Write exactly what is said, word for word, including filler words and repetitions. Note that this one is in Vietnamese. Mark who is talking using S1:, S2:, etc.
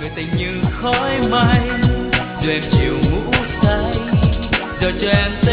S1: người tình như khói mây, dù em chiều ngủ say giờ cho em